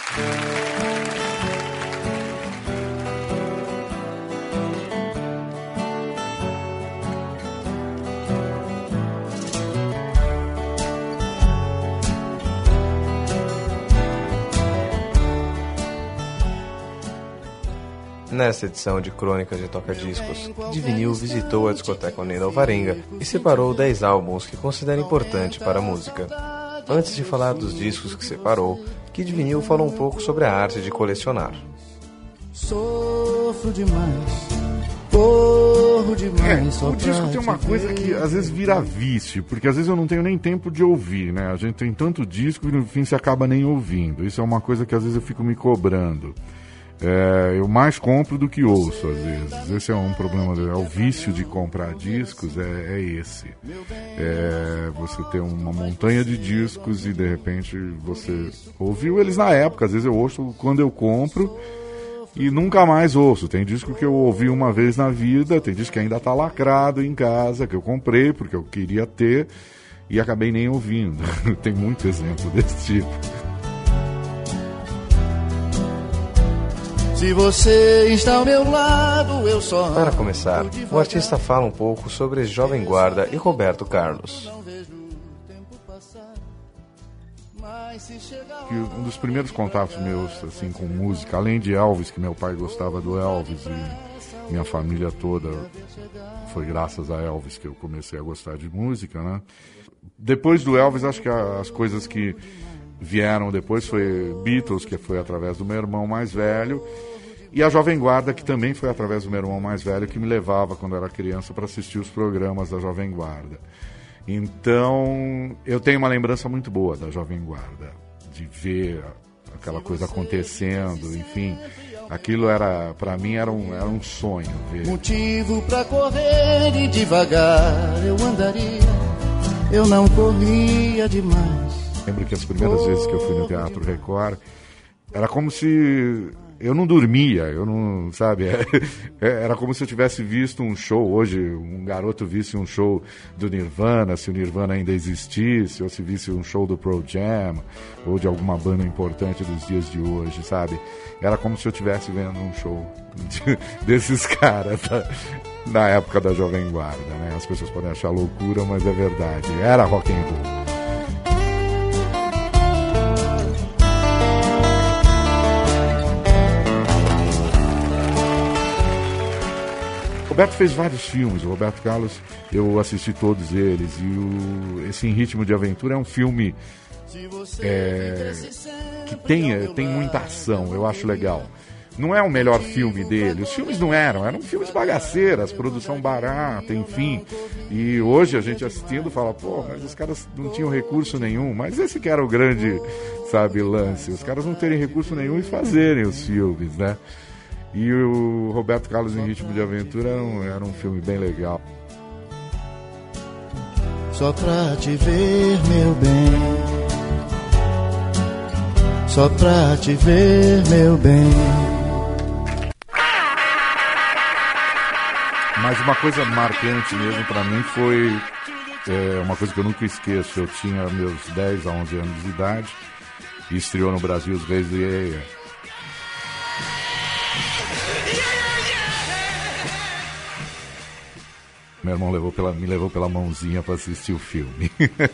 Nesta edição de Crônicas de Toca-Discos, Kid Vinil visitou a discoteca Unida Alvarenga e separou 10 álbuns que considera importante para a música. Antes de falar dos discos que separou, Kid Vinil falou um pouco sobre a arte de colecionar. Sofro demais, corro demais. O disco tem uma coisa que às vezes vira vício, porque às vezes eu não tenho nem tempo de ouvir, né? A gente tem tanto disco e no fim se acaba nem ouvindo. Isso é uma coisa que às vezes eu fico me cobrando. Eu mais compro do que ouço, às vezes. Esse é um problema, o vício de comprar discos é esse. Você ter uma montanha de discos e de repente você ouviu eles na época, às vezes eu ouço quando eu compro e nunca mais ouço. Tem disco que eu ouvi uma vez na vida, tem disco que ainda está lacrado em casa, que eu comprei porque eu queria ter e acabei nem ouvindo. Tem muito exemplo desse tipo. Se você está ao meu lado, eu só... Para começar, o artista fala um pouco sobre Jovem Guarda e Roberto Carlos. Um dos primeiros contatos meus assim, com música, além de Elvis, que meu pai gostava do Elvis e minha família toda, foi graças a Elvis que eu comecei a gostar de música, né? Depois do Elvis, acho que as coisas que vieram depois foi Beatles, que foi através do meu irmão mais velho, e a Jovem Guarda, que também foi através do meu irmão mais velho, que me levava quando eu era criança para assistir os programas da Jovem Guarda. Então eu tenho uma lembrança muito boa da Jovem Guarda, de ver aquela coisa acontecendo, enfim, aquilo era, para mim era um sonho ver. Motivo para correr e devagar eu andaria, eu não corria demais. Lembro que as primeiras vezes que eu fui no Teatro Record, era como se eu não dormia, eu não, sabe, era como se eu tivesse visto um show, hoje um garoto visse um show do Nirvana, se o Nirvana ainda existisse, ou se visse um show do Pearl Jam, ou de alguma banda importante dos dias de hoje, sabe, era como se eu estivesse vendo um show desses caras na época da Jovem Guarda, né, as pessoas podem achar loucura, mas é verdade, era rock and roll. Roberto fez vários filmes, o Roberto Carlos, eu assisti todos eles, e esse Em Ritmo de Aventura é um filme que tem muita ação, eu acho legal. Não é o melhor filme dele, os filmes não eram filmes bagaceiras, produção barata, enfim. E hoje a gente assistindo fala, pô, mas os caras não tinham recurso nenhum, mas esse que era o grande, sabe, lance, os caras não terem recurso nenhum e fazerem os filmes, né? E o Roberto Carlos em Ritmo de Aventura era um filme bem legal. Só pra te ver, meu bem, só pra te ver, meu bem. Mas uma coisa marcante mesmo pra mim foi uma coisa que eu nunca esqueço. Eu tinha meus 10 a 11 anos de idade e estreou no Brasil Os Reis do Iê. Meu irmão me levou pela mãozinha para assistir o filme.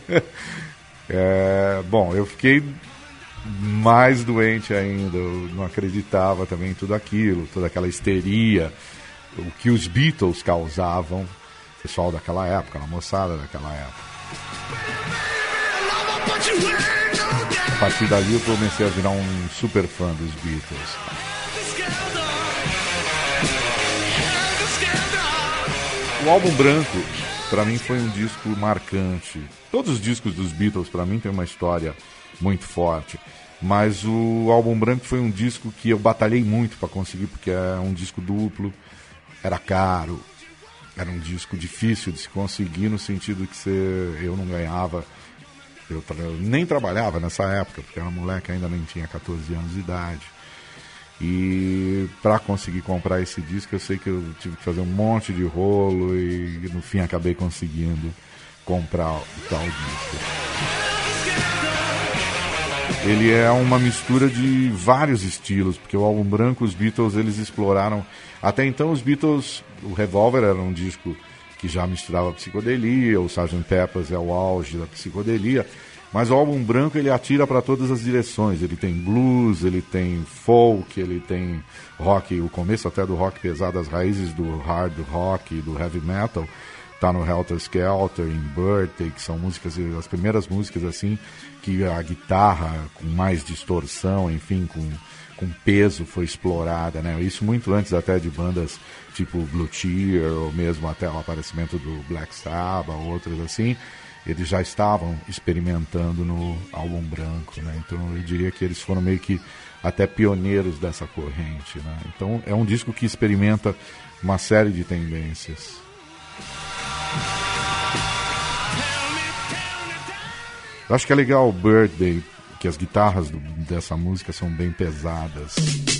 Bom, eu fiquei mais doente ainda, eu não acreditava também em tudo aquilo, toda aquela histeria, o que os Beatles causavam, o pessoal daquela época, a moçada daquela época. A partir dali eu comecei a virar um super fã dos Beatles. O Álbum Branco, para mim, foi um disco marcante. Todos os discos dos Beatles, para mim, têm uma história muito forte. Mas o Álbum Branco foi um disco que eu batalhei muito para conseguir, porque é um disco duplo, era caro, era um disco difícil de se conseguir, no sentido que eu não ganhava, eu nem trabalhava nessa época, porque era moleque, ainda nem tinha 14 anos de idade. E para conseguir comprar esse disco, eu sei que eu tive que fazer um monte de rolo e no fim acabei conseguindo comprar o tal disco. ele é uma mistura de vários estilos, porque o álbum branco, os Beatles, eles exploraram... Até então, os Beatles, o Revolver era um disco que já misturava psicodelia, o Sgt. Pepper's é o auge da psicodelia, mas o álbum branco ele atira para todas as direções. Ele tem blues, ele tem folk, ele tem rock, o começo até do rock pesado, as raízes do hard rock e do heavy metal, tá no Helter Skelter, em Birthday, que são músicas, as primeiras músicas assim, que a guitarra com mais distorção, enfim, com peso foi explorada, né? Isso muito antes até de bandas tipo Blue Cheer, ou mesmo até o aparecimento do Black Sabbath, outras assim, eles já estavam experimentando no álbum branco, né? Então eu diria que eles foram meio que até pioneiros dessa corrente, né? Então é um disco que experimenta uma série de tendências. Eu acho que é legal o Birthday, que as guitarras dessa música são bem pesadas.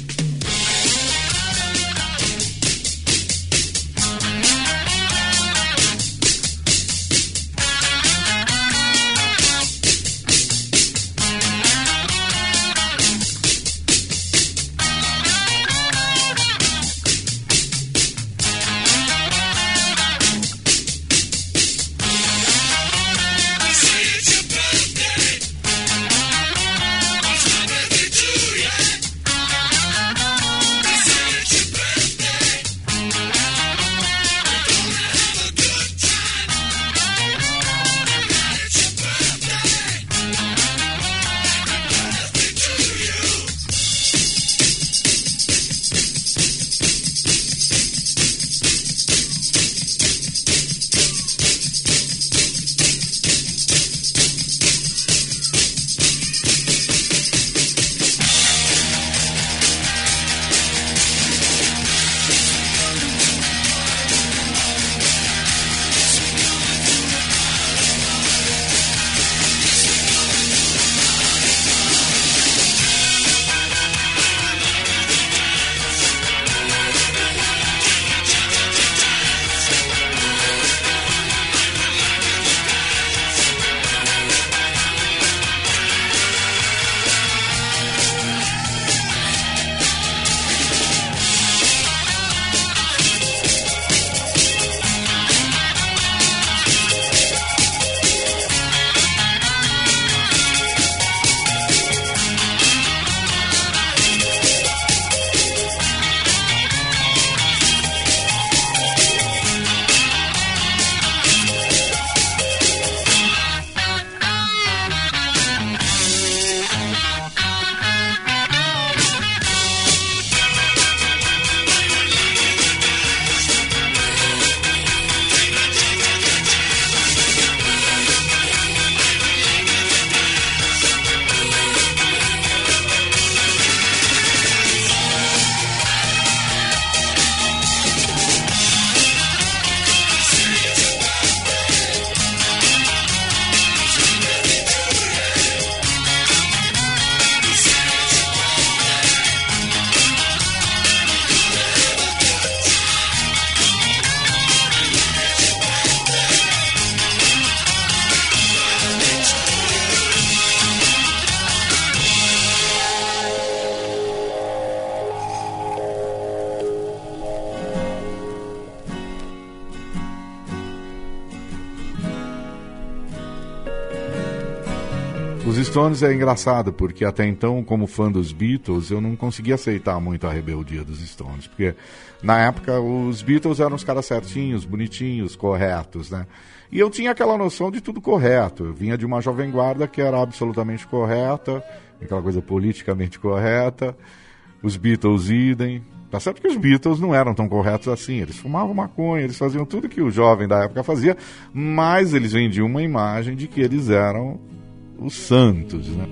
Os Stones é engraçado, porque até então, como fã dos Beatles, eu não conseguia aceitar muito a rebeldia dos Stones, porque na época os Beatles eram os caras certinhos, bonitinhos, corretos, né? E eu tinha aquela noção de tudo correto. Eu vinha de uma jovem guarda que era absolutamente correta, aquela coisa politicamente correta, os Beatles idem. Tá certo que os Beatles não eram tão corretos assim, eles fumavam maconha, eles faziam tudo que o jovem da época fazia, mas eles vendiam uma imagem de que eles eram os santos, né?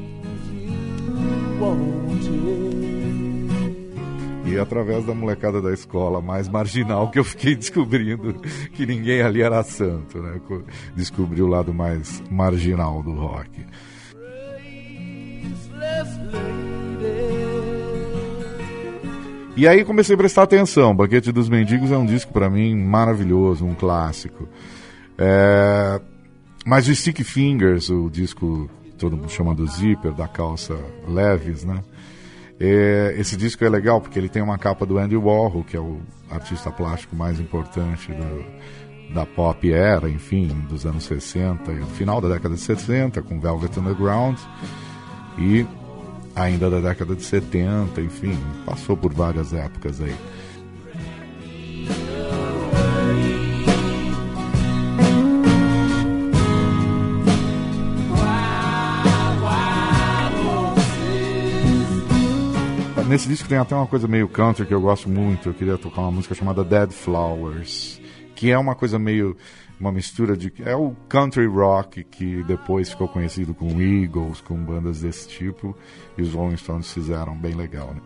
E através da molecada da escola mais marginal que eu fiquei descobrindo que ninguém ali era santo, né? Descobri o lado mais marginal do rock. E aí comecei a prestar atenção. Banquete dos Mendigos é um disco para mim maravilhoso, um clássico. Mas o Sticky Fingers, o disco todo mundo chama do zíper, da calça Levi's, né? Esse disco é legal porque ele tem uma capa do Andy Warhol, que é o artista plástico mais importante da pop era, enfim, dos anos 60 e no final da década de 60, com Velvet Underground, e ainda da década de 70, enfim, passou por várias épocas aí. Nesse disco tem até uma coisa meio country que eu gosto muito. Eu queria tocar uma música chamada Dead Flowers, que é uma coisa meio, uma mistura de... É o country rock que depois ficou conhecido com Eagles, com bandas desse tipo, e os Rolling Stones fizeram bem legal, né?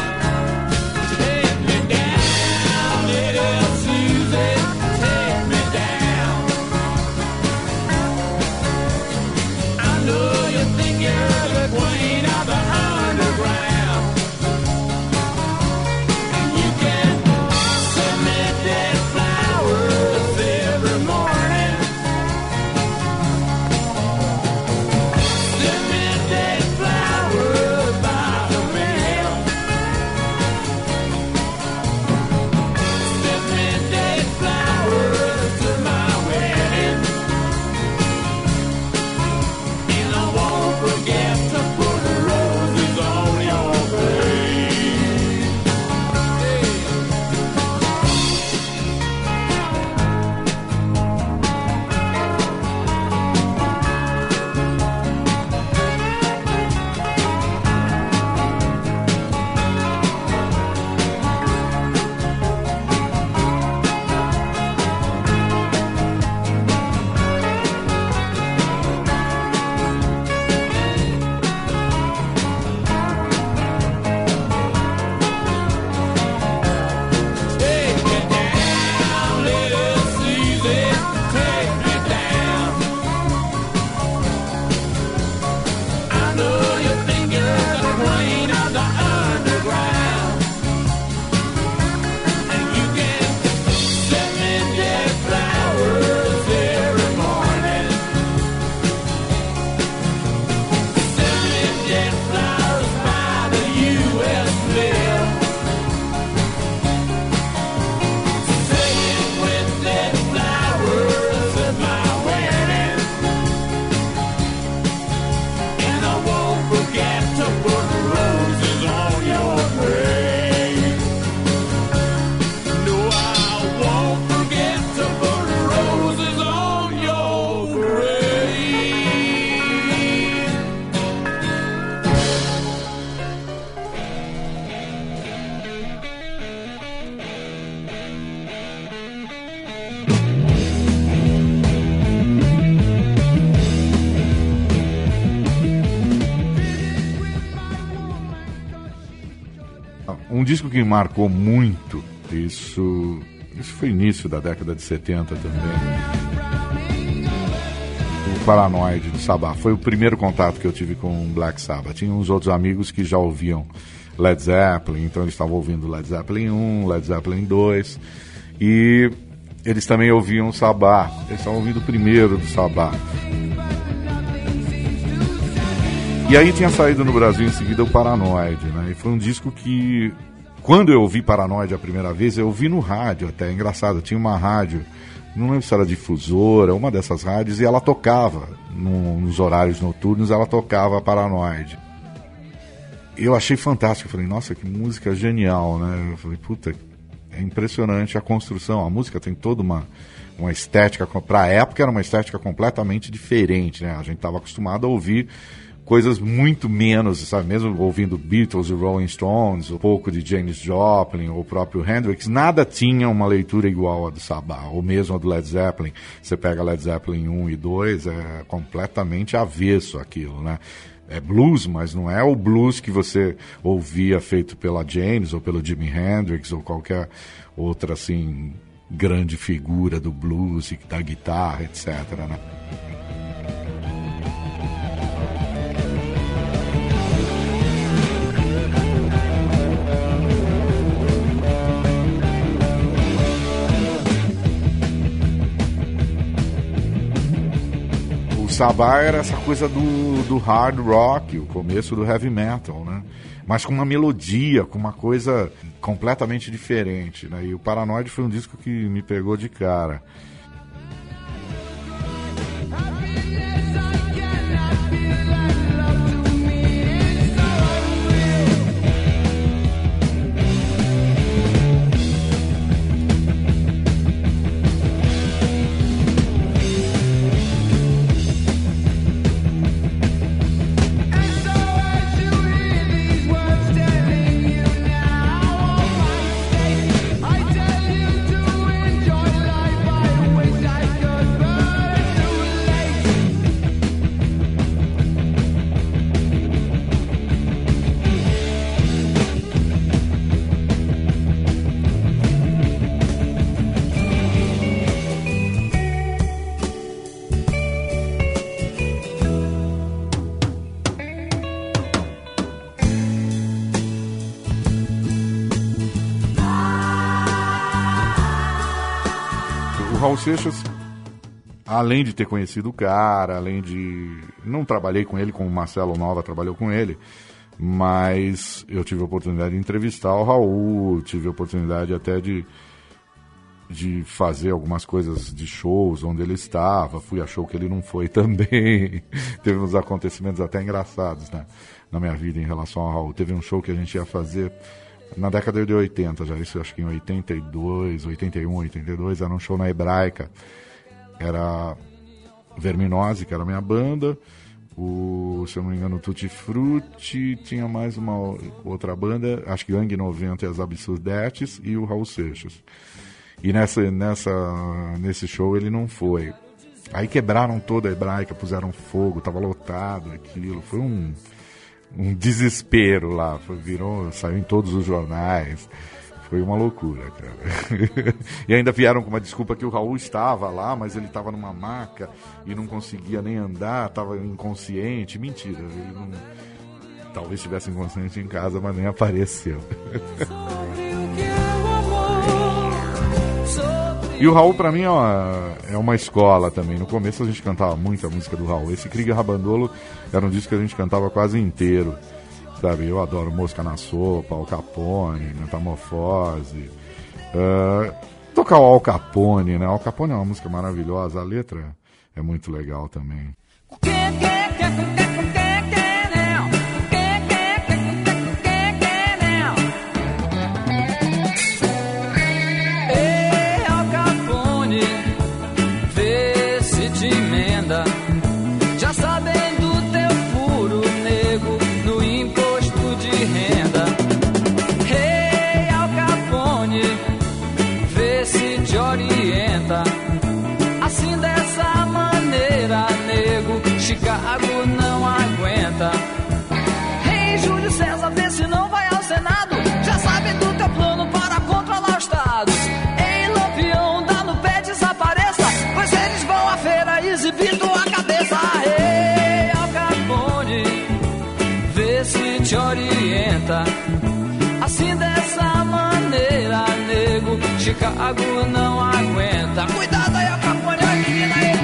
Take me Um disco que me marcou muito, isso foi início da década de 70 também. O Paranoid do Sabbath. Foi o primeiro contato que eu tive com o Black Sabbath. Tinha uns outros amigos que já ouviam Led Zeppelin, então eles estavam ouvindo Led Zeppelin 1, Led Zeppelin 2, e eles também ouviam o Sabbath. Eles estavam ouvindo o primeiro do Sabbath. E aí tinha saído no Brasil em seguida o Paranoid, né? E foi um disco que, quando eu ouvi Paranoid a primeira vez, eu ouvi no rádio até. É engraçado, tinha uma rádio, não lembro se era difusora, uma dessas rádios, e ela tocava, nos horários noturnos, ela tocava Paranoid. Eu achei fantástico, eu falei, nossa, que música genial, né? Eu falei, puta, é impressionante a construção, a música tem toda uma estética, para a época era uma estética completamente diferente, né? A gente estava acostumado a ouvir coisas muito menos, sabe, mesmo ouvindo Beatles e Rolling Stones, um pouco de Janis Joplin, ou o próprio Hendrix, nada tinha uma leitura igual a do Sabbath, ou mesmo a do Led Zeppelin. Você pega Led Zeppelin 1 e 2, é completamente avesso aquilo, né? É blues, mas não é o blues que você ouvia feito pela Janis, ou pelo Jimi Hendrix, ou qualquer outra, assim, grande figura do blues e da guitarra, etc., né? O Sabbath era essa coisa do hard rock, o começo do heavy metal, né? Mas com uma melodia, com uma coisa completamente diferente, né? E o Paranoid foi um disco que me pegou de cara. Raul Seixas, além de ter conhecido o cara, além de... Não trabalhei com ele, como o Marcelo Nova trabalhou com ele, mas eu tive a oportunidade de entrevistar o Raul, tive a oportunidade até de fazer algumas coisas de shows onde ele estava, fui a show que ele não foi também. Teve uns acontecimentos até engraçados, né, na minha vida em relação ao Raul. Teve um show que a gente ia fazer na década de 80, já isso acho que em 82, 81, 82, era um show na Hebraica. Era Verminose, que era a minha banda, se eu não me engano, o Tutti Frutti, tinha mais uma outra banda, acho que Gangue 90 e as Absurdetes, e o Raul Seixas. E nesse show ele não foi. Aí quebraram toda a Hebraica, puseram fogo, tava lotado aquilo, foi um desespero lá, saiu em todos os jornais, foi uma loucura, cara. E ainda vieram com uma desculpa que o Raul estava lá, mas ele estava numa maca e não conseguia nem andar, estava inconsciente. Mentira, ele não... Talvez estivesse inconsciente em casa, mas nem apareceu. E o Raul, pra mim, é uma escola também. No começo a gente cantava muito a música do Raul. Esse Krieger Rabandolo era um disco que a gente cantava quase inteiro, sabe? Eu adoro Mosca na Sopa, Al Capone, Metamorfose. Tocar o Al Capone, né? Al Capone é uma música maravilhosa, a letra é muito legal também. Já sabendo teu furo, nego, no imposto de renda. Rei Al Capone, vê se te orienta. Assim dessa maneira, nego, Chicago não há Chicago não aguenta. Cuidado aí, a Capone, a menina aí.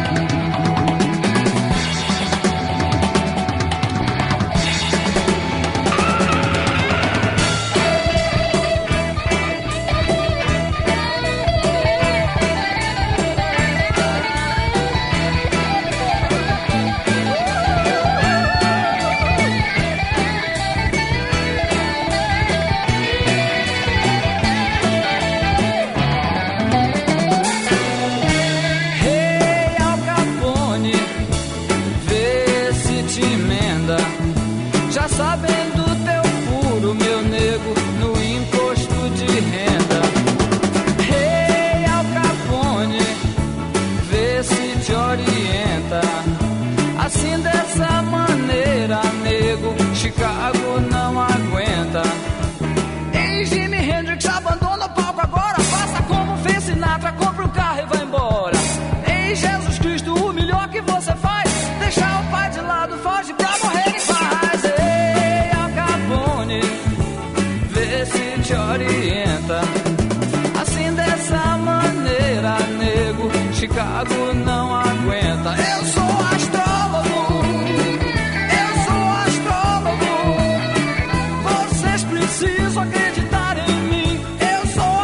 Chicago não aguenta. Ei, Jimi Hendrix, abandona o palco agora. Faça como fez Sinatra, compra um carro e vai embora. Ei, Jesus Cristo, o melhor que você faz, deixar o pai de lado, foge pra morrer em paz. Ei, Al Capone, vê se te orienta. Assim dessa maneira, nego, Chicago não aguenta. Eu sou astrólogo. Preciso acreditar em mim. Eu sou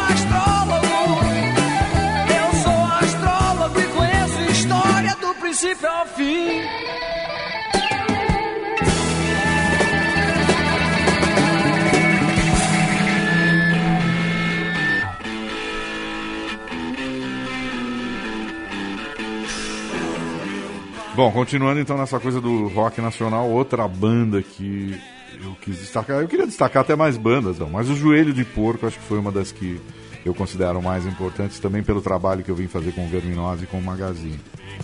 astrólogo e conheço história do princípio ao fim. Bom, continuando então nessa coisa do rock nacional, outra banda que eu quis destacar, eu queria destacar até mais bandas, não, mas o Joelho de Porco acho que foi uma das que eu considero mais importantes também pelo trabalho que eu vim fazer com o Verminose e com o Magazine.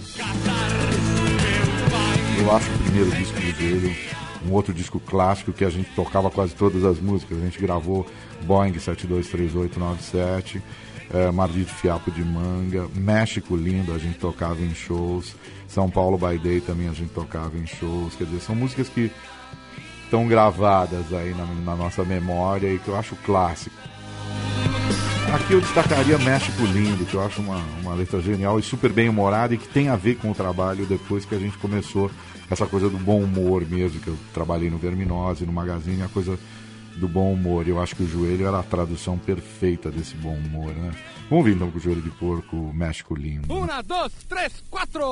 Eu acho que o primeiro disco do Joelho, um outro disco clássico que a gente tocava quase todas as músicas, a gente gravou Boeing 723897, Maldito Fiapo de Manga, México Lindo a gente tocava em shows, São Paulo by Day também a gente tocava em shows, quer dizer, são músicas que estão gravadas aí na nossa memória e que eu acho clássico. Aqui eu destacaria México Lindo, que eu acho uma letra genial e super bem humorada e que tem a ver com o trabalho depois que a gente começou essa coisa do bom humor mesmo, que eu trabalhei no Verminose, no Magazine, a coisa do bom humor. Eu acho que o Joelho era a tradução perfeita desse bom humor, né? Vamos ver então com o Joelho de Porco, México Lindo. 1, 2, 3, 4...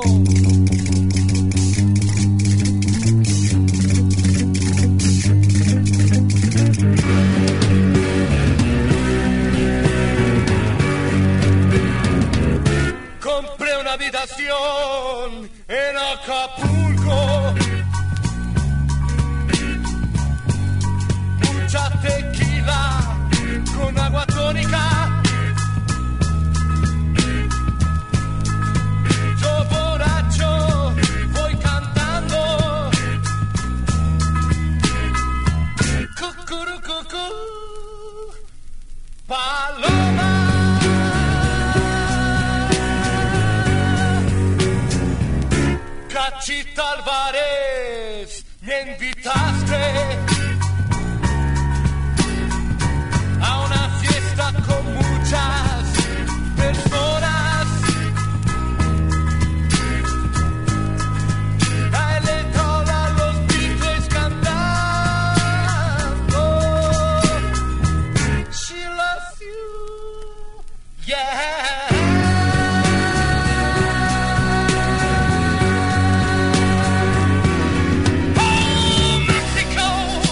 Compré una habitación en Acapulco, mucha tequila con agua tónica. Yo borracho voy cantando, cucurucucú, paloma. Cachita Álvarez, me invitaste a una fiesta con muchas personas. A Electrola los Beatles cantando. She loves you, yeah. Mexico.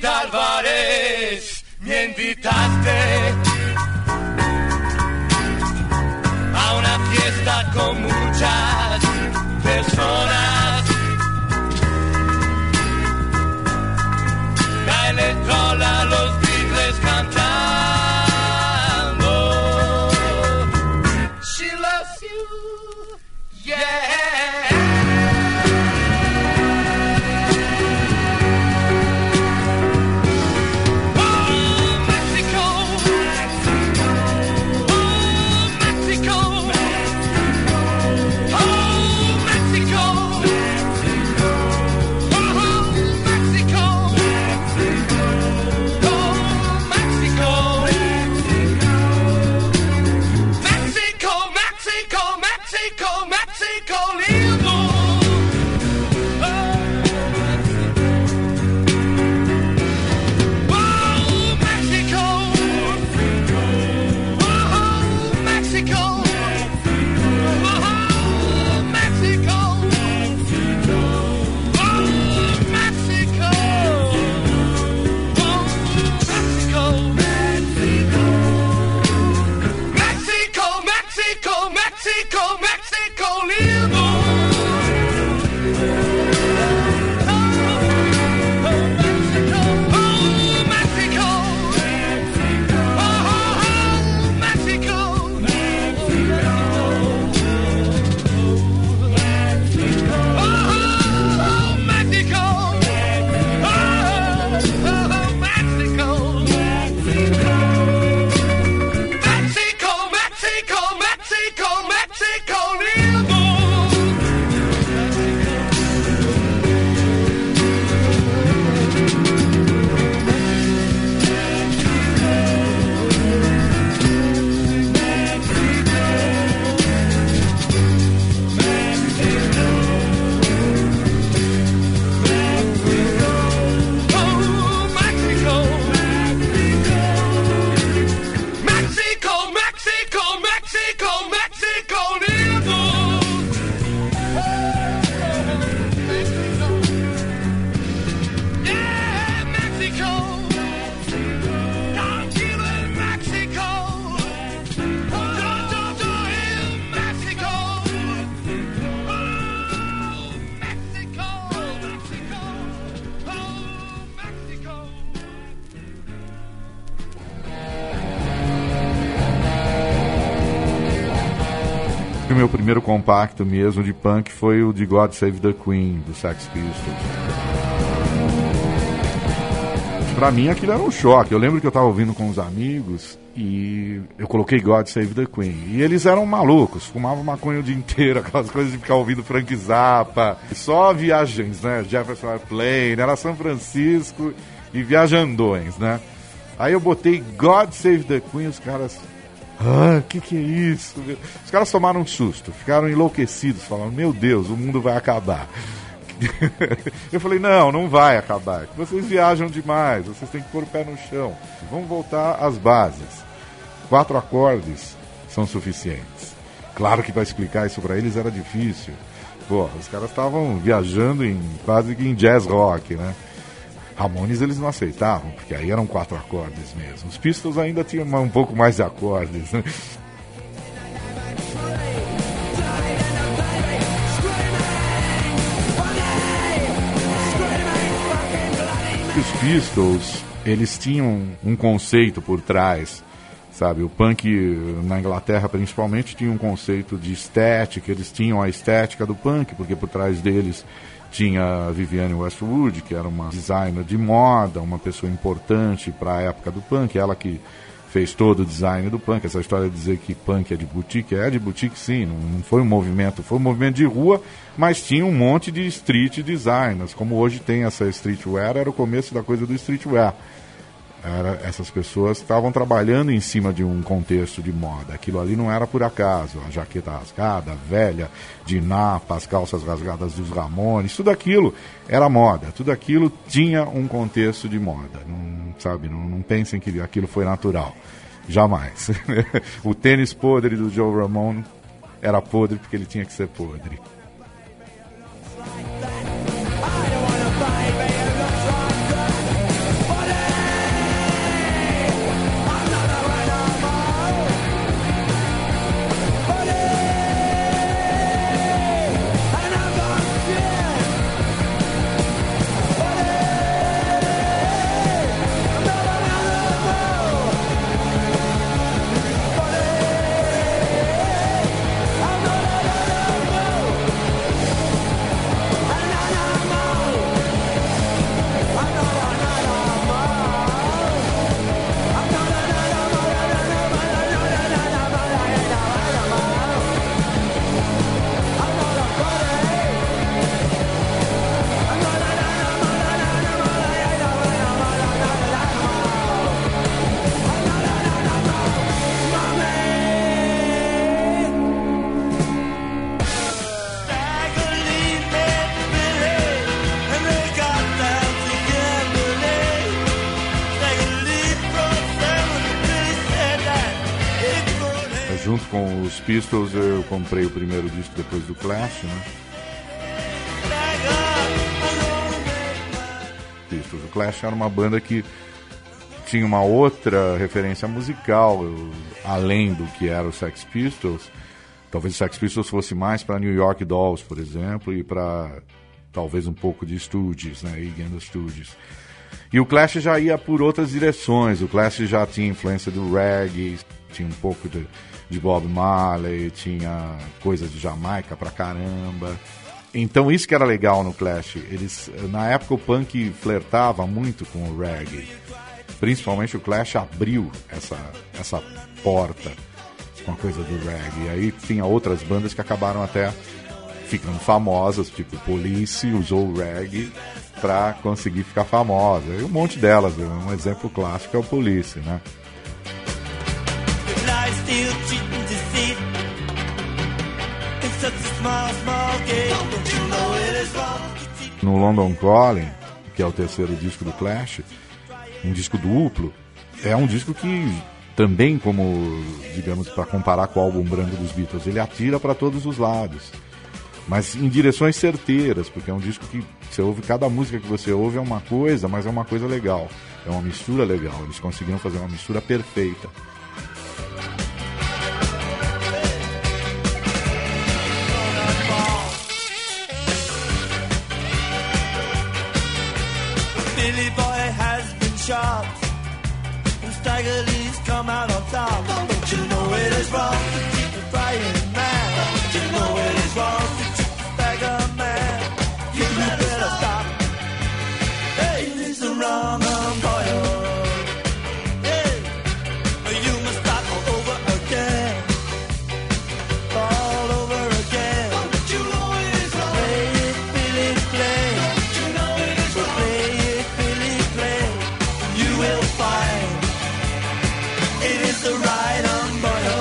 Rita Álvarez, me invitaste a una fiesta con muchas personas. La electrola, los Beatles cantando. She loves you, yeah. O meu primeiro compacto mesmo de punk foi o de God Save the Queen, do Sex Pistols. Pra mim aquilo era um choque. Eu lembro que eu tava ouvindo com os amigos e eu coloquei God Save the Queen. E eles eram malucos, fumavam maconha o dia inteiro, aquelas coisas de ficar ouvindo Frank Zappa. Só viagens, né? Jefferson Airplane, era São Francisco e viajandões, né? Aí eu botei God Save the Queen, os caras... que é isso? Os caras tomaram um susto, ficaram enlouquecidos, falando, meu Deus, o mundo vai acabar. Eu falei, não vai acabar. Vocês viajam demais, vocês têm que pôr o pé no chão. Vamos voltar às bases. 4 acordes são suficientes. Claro que para explicar isso para eles era difícil. Pô, os caras estavam viajando quase que em jazz rock, né? Ramones eles não aceitavam, porque aí eram 4 acordes mesmo. Os Pistols ainda tinham um pouco mais de acordes, né? Os Pistols, eles tinham um conceito por trás, sabe? O punk na Inglaterra principalmente tinha um conceito de estética, eles tinham a estética do punk, porque por trás deles tinha a Vivienne Westwood, que era uma designer de moda, uma pessoa importante para a época do punk, ela que fez todo o design do punk. Essa história de dizer que punk é de boutique sim, não foi um movimento, foi um movimento de rua, mas tinha um monte de street designers, como hoje tem essa streetwear, era o começo da coisa do streetwear. Essas pessoas estavam trabalhando em cima de um contexto de moda. Aquilo ali não era por acaso. A jaqueta rasgada, velha, de Napa, as calças rasgadas dos Ramones, tudo aquilo era moda. Tudo aquilo tinha um contexto de moda. Não pensem que aquilo foi natural. Jamais. O tênis podre do Joe Ramone era podre porque ele tinha que ser podre. junto com os Pistols, eu comprei o primeiro disco depois do Clash, né? Pistols. O Clash era uma banda que tinha uma outra referência musical, além do que era o Sex Pistols. Talvez o Sex Pistols fosse mais para New York Dolls, por exemplo, e para talvez um pouco de Stooges, né? Iggy and the Stooges. E o Clash já ia por outras direções. O Clash já tinha influência do reggae, tinha um pouco de Bob Marley, tinha coisa de Jamaica pra caramba. Então isso que era legal no Clash. Na época o punk flertava muito com o reggae. Principalmente o Clash abriu essa porta com a coisa do reggae. E aí tinha outras bandas que acabaram até ficando famosas, tipo Police usou o reggae para conseguir ficar famosa. E um monte delas, um exemplo clássico é o Police, né? No London Calling, que é o terceiro disco do Clash, um disco duplo, é um disco que também, como, digamos, para comparar com o álbum branco dos Beatles, ele atira para todos os lados, mas em direções certeiras, porque é um disco que você ouve, cada música que você ouve é uma coisa, mas é uma coisa legal, é uma mistura legal. Eles conseguiram fazer uma mistura perfeita. Billy Boy has been shot and Stagger Lee's come out on top. Don't you know it is wrong to keep the frying man? Don't you know it is wrong to keep the Stagger man? You better stop. Hey, it is the wrong boy. Hey, you must start all over again. All over again. Don't you know it is wrong? Play it, Billy, play. Don't you know it is wrong? Play it, Billy, play. You will find it is the right boy.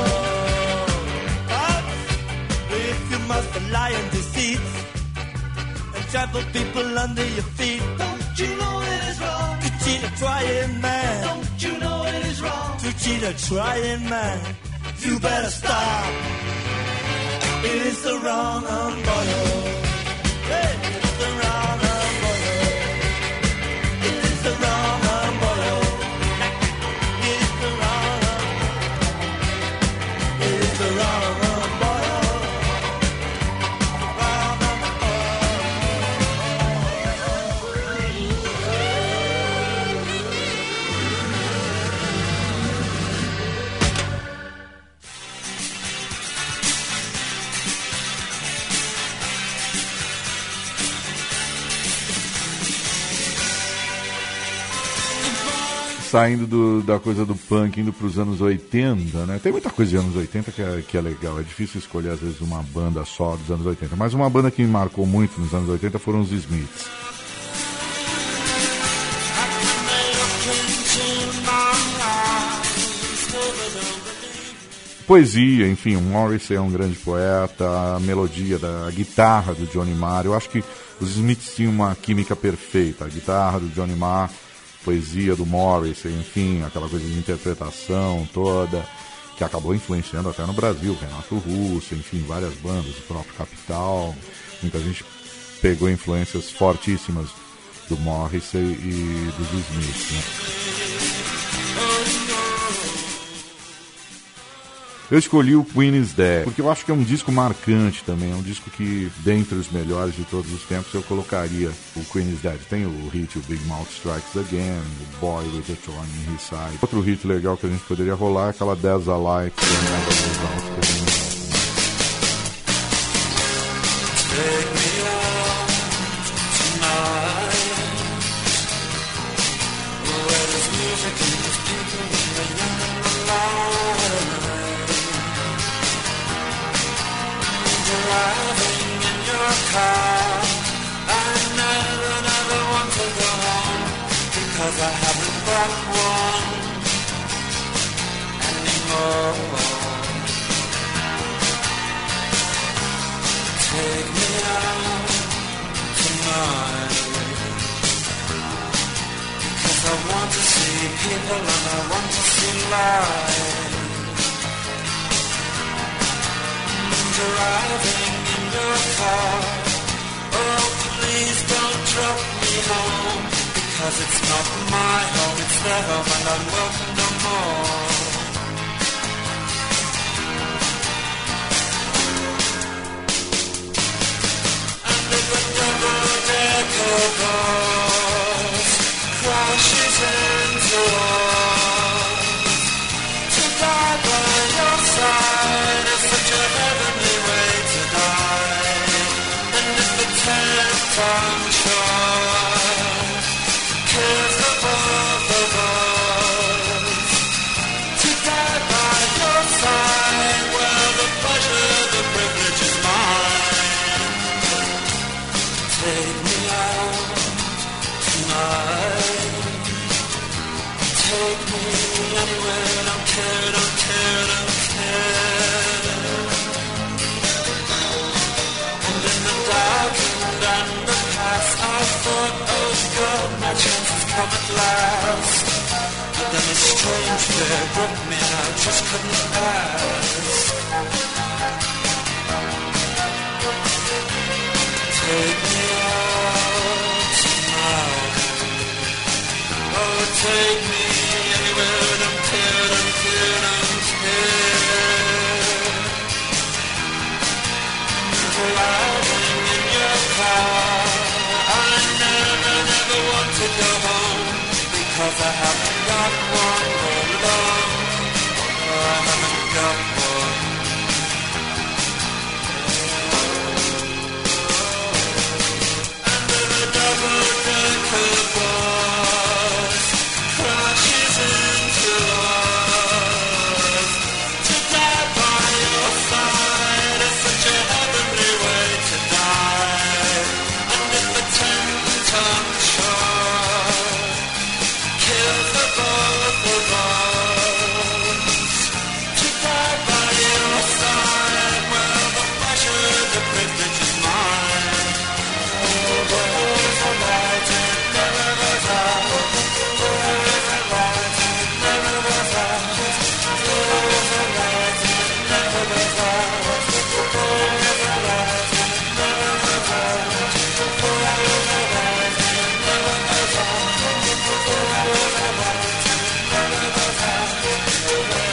If you must lie and deceit and trample people under your feet, don't you know it is wrong to cheat a trying man? Don't you know it is wrong to cheat a trying man? You better stop. It is the wrong boy. Hey, it's the wrong boy. It is the wrong boy. It is the wrong. It is the wrong boy. Saindo da coisa do punk, indo para os anos 80, né? Tem muita coisa de anos 80 que é legal. É difícil escolher, às vezes, uma banda só dos anos 80. Mas uma banda que me marcou muito nos anos 80 foram os Smiths. Poesia, enfim, o Morrissey é um grande poeta, a melodia da guitarra do Johnny Marr. Eu acho que os Smiths tinham uma química perfeita. A guitarra do Johnny Marr, poesia do Morrissey, enfim, aquela coisa de interpretação toda, que acabou influenciando até no Brasil, Renato Russo, enfim, várias bandas, o próprio Capital. Muita gente pegou influências fortíssimas do Morrissey e dos Smiths, né? Eu escolhi o Queen is Dead, porque eu acho que é um disco marcante também, é um disco que, dentre os melhores de todos os tempos, eu colocaria o Queen is Dead. Tem o hit, o Big Mouth Strikes Again, o Boy with a Thorn in His Side. Outro hit legal que a gente poderia rolar é aquela There's a Light, que é Never Goes Out, que a gente... Take me out tonight, where there's music and there's people and the young and the alive. Driving in your car, I never want to go home, because I haven't got one anymore. Take me out tonight, because I want to see people and I want to see life. driving in your car. Oh, please don't drop me home, because it's not my home, it's their home, and I'm welcome no more. And if a double-decker bus crashes into us, to die by your side is such a heavenly way to die. And if the 10-ton truck kills the both of us, to die by your side, well, the pleasure, the privilege is mine. Take me out tonight. Take me anywhere, don't care, don't care, don't care. And in the dark and the past, I thought, oh God, my chance has come at last. But then a strange fear gripped me and I just couldn't ask. Take me out tonight. Oh, take me anywhere, don't care, don't care, don't care. Driving in your car, I never want to go home, because I haven't got one all alone. I haven't got one. And if a double-decker bus crashes into us, to die by your side is such a heavenly way to die. And if the 10-ton truck kills the both of us, to die by your side, well, the pleasure, the privilege is mine. Oh, there's a light, it never goes out. There's a light, it never goes out. There's a light, it never goes out. There's a light, it never goes out. There's a light, it never goes out. There's a light, it never goes out.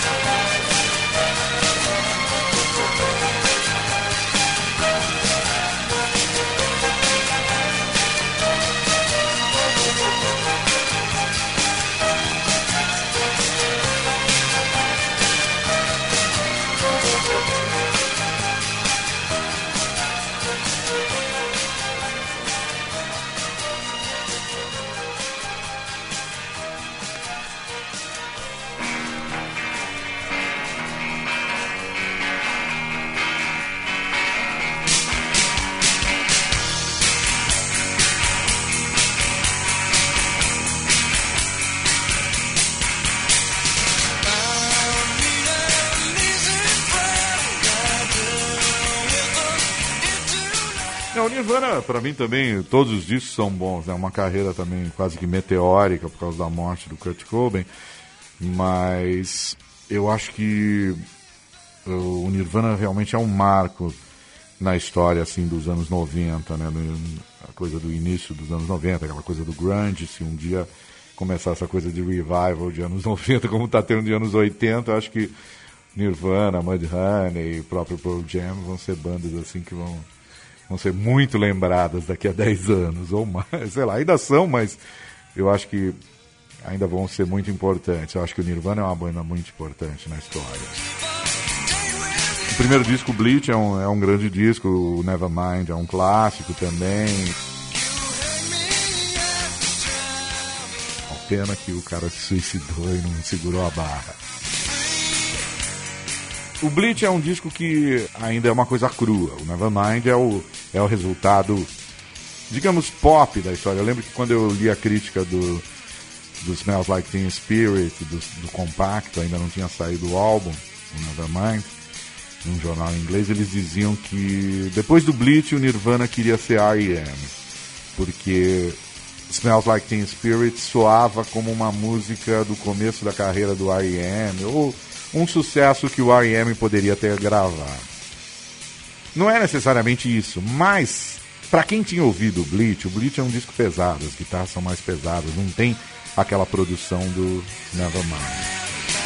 O Nirvana, pra mim também, todos os discos são bons, né? Uma carreira também quase que meteórica por causa da morte do Kurt Cobain, mas eu acho que o Nirvana realmente é um marco na história, assim, dos anos 90, né? A coisa do início dos anos 90, aquela coisa do grunge. Se um dia começar essa coisa de revival de anos 90, como tá tendo de anos 80, eu acho que Nirvana, Mudhoney e o próprio Pearl Jam vão ser bandas assim que vão ser muito lembradas daqui a 10 anos ou mais, sei lá, ainda são, mas eu acho que ainda vão ser muito importantes. Eu acho que o Nirvana é uma banda muito importante na história. O primeiro disco, Bleach, é um grande disco, o Nevermind é um clássico também. Uma pena que o cara se suicidou e não segurou a barra. O Bleach é um disco que ainda é uma coisa crua. O Nevermind é o resultado, digamos, pop da história. Eu lembro que quando eu li a crítica do Smells Like Teen Spirit, do compacto, ainda não tinha saído o álbum, o Nevermind, num jornal inglês, eles diziam que depois do Bleach o Nirvana queria ser R.E.M., porque Smells Like Teen Spirit soava como uma música do começo da carreira do R.E.M., ou um sucesso que o R.E.M. poderia ter gravado. Não é necessariamente isso, mas para quem tinha ouvido o Bleach é um disco pesado, as guitarras são mais pesadas, não tem aquela produção do Nevermind.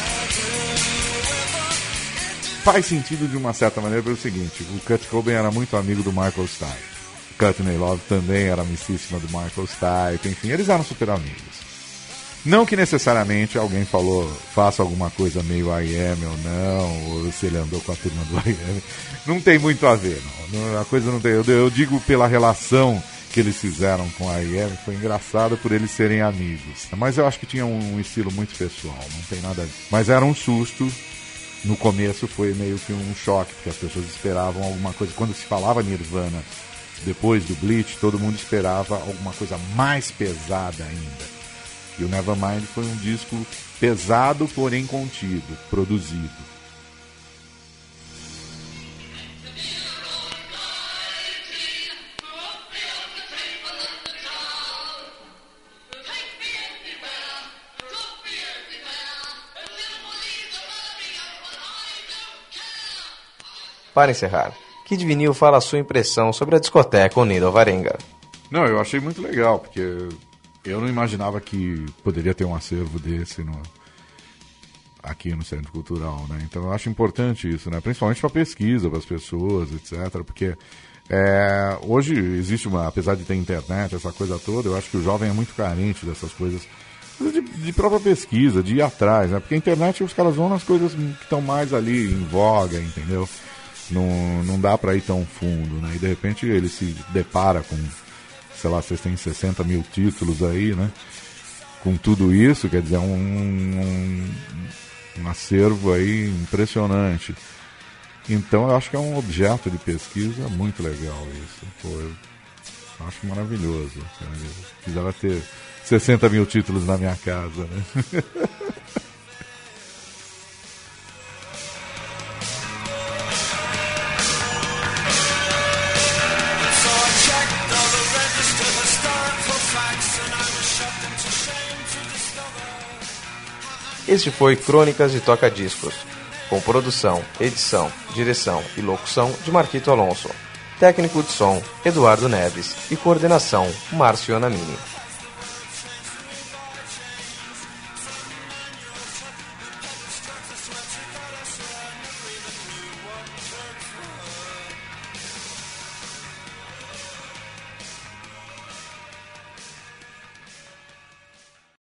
Faz sentido de uma certa maneira pelo seguinte, o Kurt Cobain era muito amigo do Michael Stipe, Courtney Love também era amicíssima do Michael Stipe, enfim, eles eram super amigos. Não que necessariamente alguém falou, faça alguma coisa meio I.M. ou não, ou se ele andou com a turma do I.M. Não tem muito a ver, não. A coisa não tem. Eu digo pela relação que eles fizeram com a I.M. Foi engraçado por eles serem amigos. Mas eu acho que tinha um estilo muito pessoal, não tem nada a ver. Mas era um susto. No começo foi meio que um choque, porque as pessoas esperavam alguma coisa. Quando se falava Nirvana depois do Bleach, todo mundo esperava alguma coisa mais pesada ainda. E o Nevermind foi um disco pesado, porém contido, produzido. Para encerrar, Kid Vinil fala a sua impressão sobre a discoteca Unido Alvarenga. Não, eu achei muito legal, porque eu não imaginava que poderia ter um acervo desse aqui no Centro Cultural, né? Então eu acho importante isso, né? Principalmente para pesquisa, para as pessoas, etc. Porque hoje existe apesar de ter internet, essa coisa toda, eu acho que o jovem é muito carente dessas coisas de própria pesquisa, de ir atrás, né? Porque a internet os caras vão nas coisas que estão mais ali em voga, entendeu? Não dá para ir tão fundo, né? E de repente ele se depara com, sei lá, vocês têm 60 mil títulos aí, né? Com tudo isso, quer dizer, um acervo aí impressionante. Então eu acho que é um objeto de pesquisa muito legal isso. Pô, eu acho maravilhoso. Precisava ter 60 mil títulos na minha casa, né? Este foi Crônicas de Toca Discos, com produção, edição, direção e locução de Marquito Alonso, técnico de som Eduardo Neves e coordenação Márcio Anamini.